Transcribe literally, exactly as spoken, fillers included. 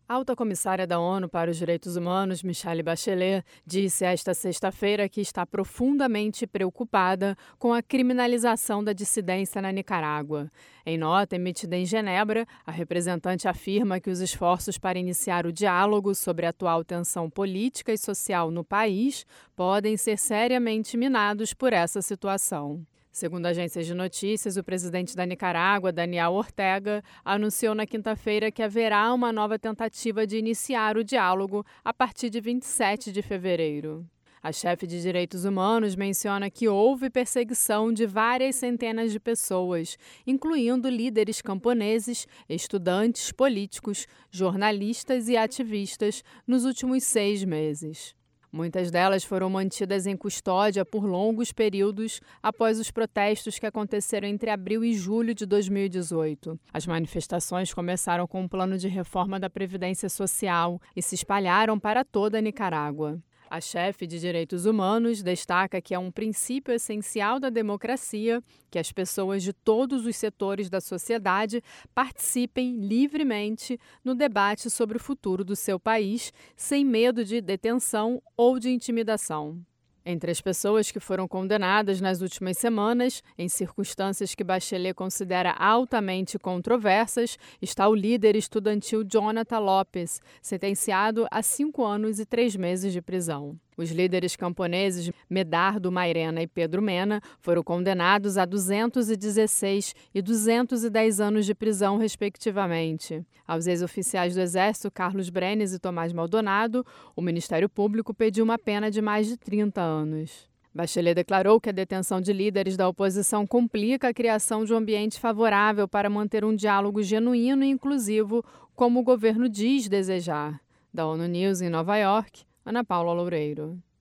A alta comissária da ONU para os Direitos Humanos, Michelle Bachelet, disse esta sexta-feira que está profundamente preocupada com a criminalização da dissidência na Nicarágua. Em nota emitida em Genebra, a representante afirma que os esforços para iniciar o diálogo sobre a atual tensão política e social no país podem ser seriamente minados por essa situação. Segundo agências de notícias, o presidente da Nicarágua, Daniel Ortega, anunciou na quinta-feira que haverá uma nova tentativa de iniciar o diálogo a partir de vinte e sete de fevereiro. A chefe de direitos humanos menciona que houve perseguição de várias centenas de pessoas, incluindo líderes camponeses, estudantes, políticos, jornalistas e ativistas, nos últimos seis meses. Muitas delas foram mantidas em custódia por longos períodos após os protestos que aconteceram entre abril e julho de dois mil e dezoito. As manifestações começaram com um plano de reforma da Previdência Social e se espalharam para toda a Nicarágua. A chefe de direitos humanos destaca que é um princípio essencial da democracia que as pessoas de todos os setores da sociedade participem livremente no debate sobre o futuro do seu país, sem medo de detenção ou de intimidação. Entre as pessoas que foram condenadas nas últimas semanas, em circunstâncias que Bachelet considera altamente controversas, está o líder estudantil Jonathan Lopes, sentenciado a cinco anos e três meses de prisão. Os líderes camponeses Medardo Mairena e Pedro Mena foram condenados a duzentos e dezesseis e duzentos e dez anos de prisão, respectivamente. Aos ex-oficiais do Exército Carlos Brenes e Tomás Maldonado, o Ministério Público pediu uma pena de mais de trinta anos. Bachelet declarou que a detenção de líderes da oposição complica a criação de um ambiente favorável para manter um diálogo genuíno e inclusivo, como o governo diz desejar. Da ONU News em Nova York, Ana Paula Loureiro.